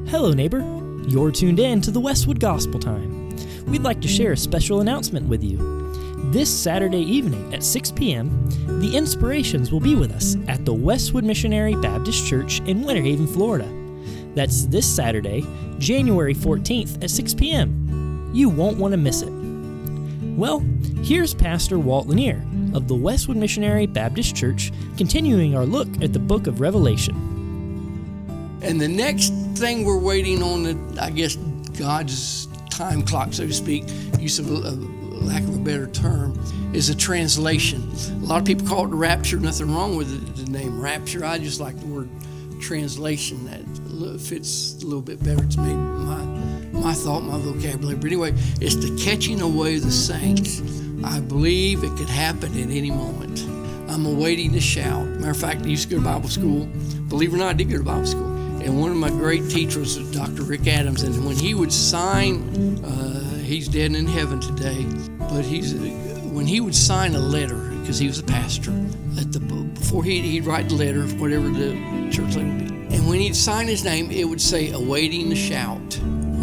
Hello, neighbor. You're tuned in to the Westwood Gospel Time. We'd like to share a special announcement with you. This Saturday evening at 6 p.m., the Inspirations will be with us at the Westwood Missionary Baptist Church in Winter Haven, Florida. That's this Saturday, January 14th at 6 p.m. You won't want to miss it. Well, here's Pastor Walt Lanier of the Westwood Missionary Baptist Church continuing our look at the book of Revelation. And the next thing we're waiting on, I guess God's time clock, so to speak, use of lack of a better term, is a translation. A lot of people call it the rapture. Nothing wrong with the name rapture. I just like the word translation. That fits a little bit better to me, my thought, my vocabulary. But anyway, it's the catching away of the saints. I believe it could happen at any moment. I'm awaiting the shout. Matter of fact, I used to go to Bible school. Believe it or not, I did go to Bible school. And one of my great teachers was Dr. Rick Adams. And when he would sign, he's dead in heaven today, but when he would sign a letter, because he was a pastor, before he'd write the letter, whatever the church letter would be. And when he'd sign his name, it would say, awaiting the shout,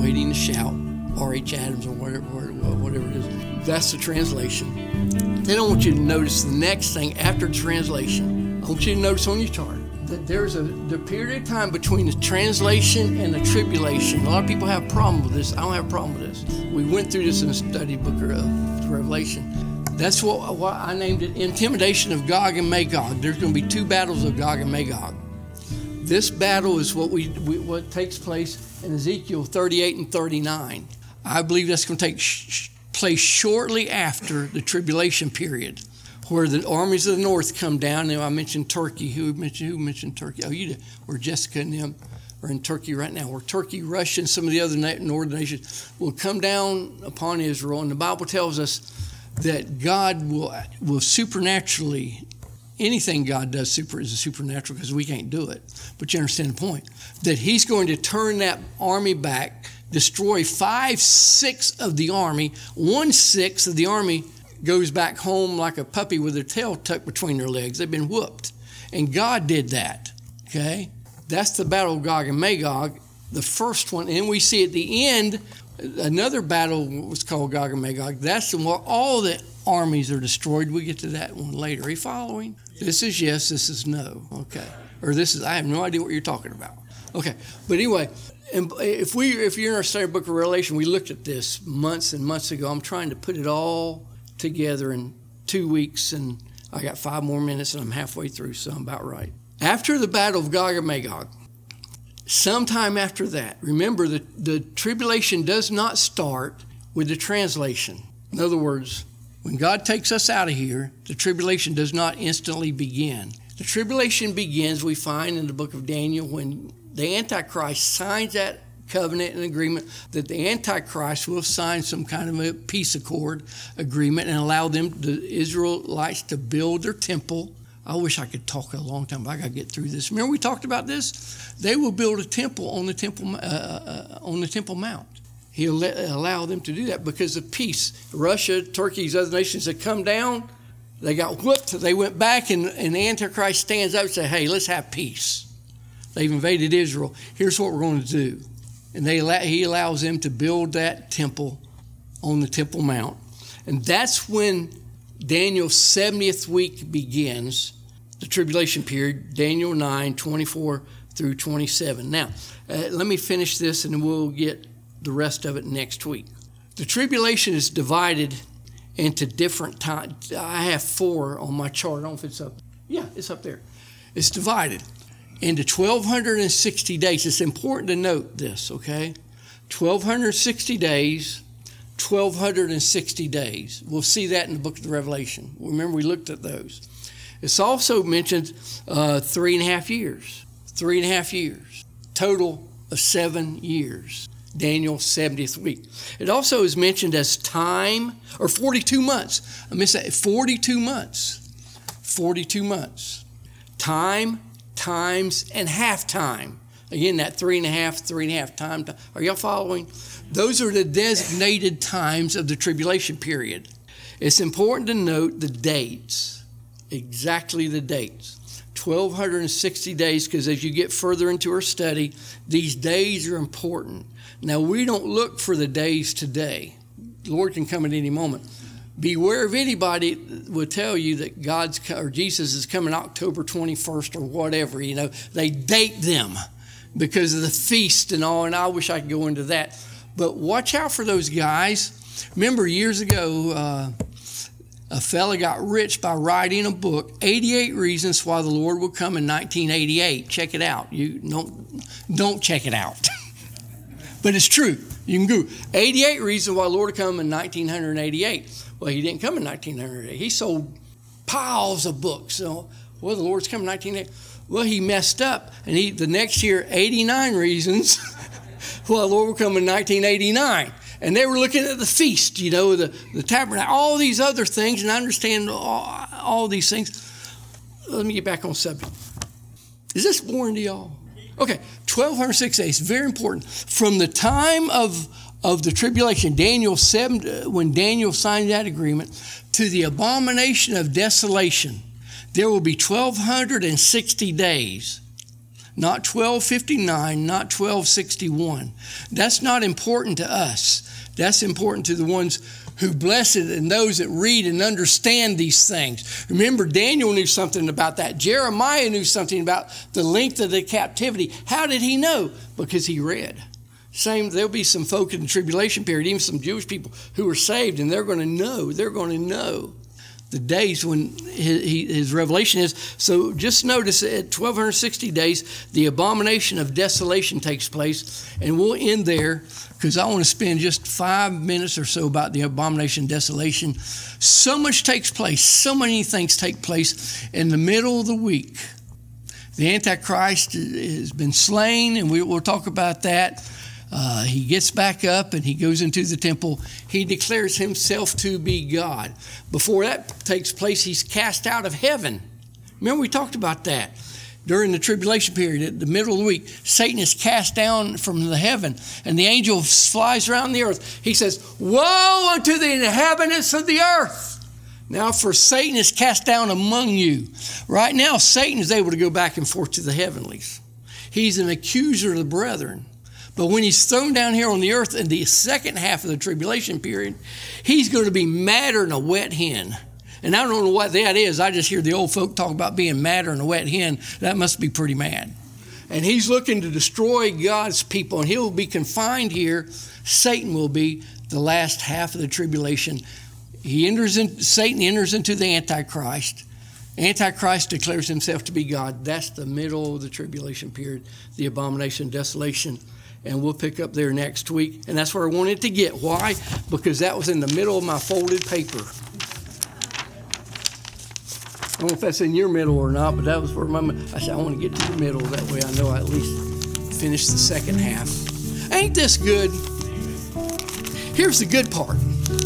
R.H. Adams or whatever it is. That's the translation. Then I want you to notice the next thing after translation. I want you to notice on your chart that there's the period of time between the translation and the tribulation. A lot of people have a problem with this. I don't have a problem with this. We went through this in the study book of Revelation. That's what I named it, Intimidation of Gog and Magog. There's going to be two battles of Gog and Magog. This battle is what takes place in Ezekiel 38 and 39. I believe that's going to take place shortly after the tribulation period, where the armies of the north come down. And I mentioned Turkey. Who mentioned Turkey? Oh, you did. Where Jessica and them are in Turkey right now. Where Turkey, Russia, and some of the other northern nations will come down upon Israel. And the Bible tells us that God will supernaturally, anything God does is supernatural because we can't do it. But you understand the point. That he's going to turn that army back, destroy 5/6 of the army. 1/6 of the army goes back home like a puppy with their tail tucked between their legs. They've been whooped. And God did that, okay? That's the battle of Gog and Magog, the first one. And we see at the end, another battle was called Gog and Magog. That's the one where all the armies are destroyed. We get to that one later. Are you following? This is yes, this is no, okay? Or this is, I have no idea what you're talking about. Okay, but anyway, and if you're in our study book of Revelation, we looked at this months and months ago. I'm trying to put it all together in 2 weeks, and I got 5 more minutes, and I'm halfway through, so I'm about right. After the battle of Gog and Magog, sometime after that, remember the tribulation does not start with the translation. In other words, when God takes us out of here, the tribulation does not instantly begin. The tribulation begins, we find in the book of Daniel, when the Antichrist signs that covenant and agreement that the Antichrist will sign some kind of a peace accord agreement and allow the Israelites to build their temple. I wish I could talk a long time, but I got to get through this. Remember we talked about this? They will build a temple on the Temple Mount. He'll allow them to do that because of peace. Russia, Turkey, these other nations that come down, they got whooped. They went back, and the Antichrist stands up and says, hey, let's have peace. They've invaded Israel. Here's what we're going to do. And he allows them to build that temple on the Temple Mount. And that's when Daniel's 70th week begins, the tribulation period, Daniel 9, 24 through 27. Now, let me finish this and we'll get the rest of it next week. The tribulation is divided into different times. I have 4 on my chart. I don't know if it's up. Yeah, it's up there. It's divided into 1,260 days. It's important to note this, okay? 1,260 days, 1,260 days. We'll see that in the book of the Revelation. Remember, we looked at those. It's also mentioned 3.5 years. 3.5 years. Total of 7 years. Daniel's 70th week. It also is mentioned as time, or 42 months. I missed that. 42 months. 42 months. Time, times, and half time. Again, that 3.5 time. Are y'all following? Those are the designated times of the tribulation period. It's important to note the dates. Exactly the dates. 1,260 days, because as you get further into our study, these days are important. Now, we don't look for the days today. The Lord can come at any moment. Beware of anybody that will tell you that Jesus is coming October 21st or whatever. You know, they date them because of the feast and all, and I wish I could go into that. But watch out for those guys. Remember years ago, a fella got rich by writing a book, 88 Reasons Why the Lord Will Come in 1988. Check it out. You don't check it out. But it's true. You can go 88 Reasons Why the Lord Will Come in 1988. Well, he didn't come in 1988. He sold piles of books. So, well, the Lord's coming in 1988. Well, he messed up, and the next year, 89 Reasons Why the Lord Will Come in 1989. And they were looking at the feast, you know, the tabernacle, all these other things, and I understand all these things. Let me get back on subject. Is this boring to y'all? Okay, 1,206 days, very important. From the time of the tribulation, when Daniel signed that agreement, to the abomination of desolation, there will be 1,260 days. Not 1259, not 1261. That's not important to us. That's important to the ones who bless it and those that read and understand these things. Remember, Daniel knew something about that. Jeremiah knew something about the length of the captivity. How did he know? Because he read. There'll be some folk in the tribulation period, even some Jewish people who are saved, and they're going to know the days when his revelation is. So just notice at 1,260 days, the abomination of desolation takes place. And we'll end there because I want to spend just 5 minutes or so about the abomination of desolation. So much takes place. So many things take place in the middle of the week. The Antichrist has been slain, and we'll talk about that. He gets back up and he goes into the temple. He declares himself to be God. Before that takes place, he's cast out of heaven. Remember, we talked about that. During the tribulation period, at the middle of the week, Satan is cast down from the heaven, and the angel flies around the earth. He says, "Woe unto the inhabitants of the earth! Now for Satan is cast down among you." Right now, Satan is able to go back and forth to the heavenlies. He's an accuser of the brethren. But when he's thrown down here on the earth in the second half of the tribulation period, he's going to be madder than a wet hen. And I don't know what that is. I just hear the old folk talk about being madder than a wet hen. That must be pretty mad. And he's looking to destroy God's people, and he'll be confined here. Satan will be the last half of the tribulation. Satan enters into the Antichrist. Antichrist declares himself to be God. That's the middle of the tribulation period, the abomination, desolation. And we'll pick up there next week. And that's where I wanted to get. Why? Because that was in the middle of my folded paper. I don't know if that's in your middle or not, but that was where I said, I want to get to the middle. That way I know I at least finish the second half. Ain't this good? Here's the good part.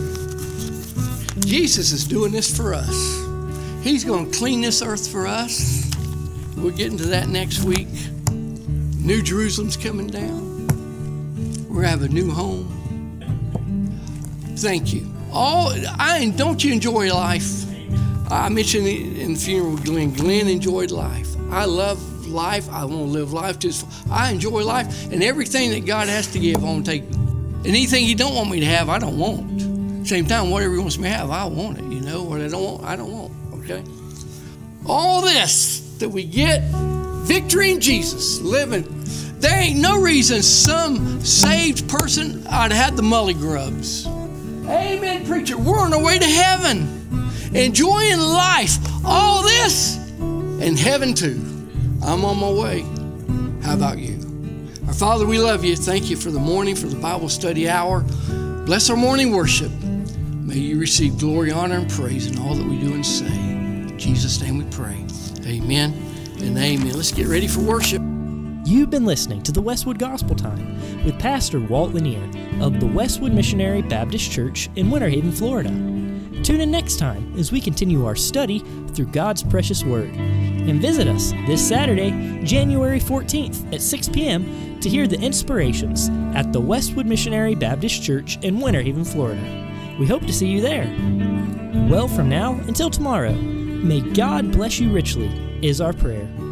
Jesus is doing this for us. He's going to clean this earth for us. We'll get into that next week. New Jerusalem's coming down. We're going to have a new home. Thank you. Don't you enjoy life? I mentioned in the funeral with Glenn. Glenn enjoyed life. I love life. I want to live life just. I enjoy life, and everything that God has to give, I want to take. And anything He don't want me to have, I don't want. Same time, whatever He wants me to have, I want it. You know, what I don't want. Okay. All this that we get, victory in Jesus, living. There ain't no reason some saved person ought to have the mully grubs. Amen, preacher. We're on our way to heaven, enjoying life. All this, and heaven too. I'm on my way. How about you? Our Father, we love you. Thank you for the morning, for the Bible study hour. Bless our morning worship. May you receive glory, honor, and praise in all that we do and say. In Jesus' name we pray. Amen and amen. Let's get ready for worship. You've been listening to the Westwood Gospel Time with Pastor Walt Lanier of the Westwood Missionary Baptist Church in Winter Haven, Florida. Tune in next time as we continue our study through God's precious Word. And visit us this Saturday, January 14th at 6 p.m. to hear the inspirations at the Westwood Missionary Baptist Church in Winter Haven, Florida. We hope to see you there. Well, from now until tomorrow, may God bless you richly is our prayer.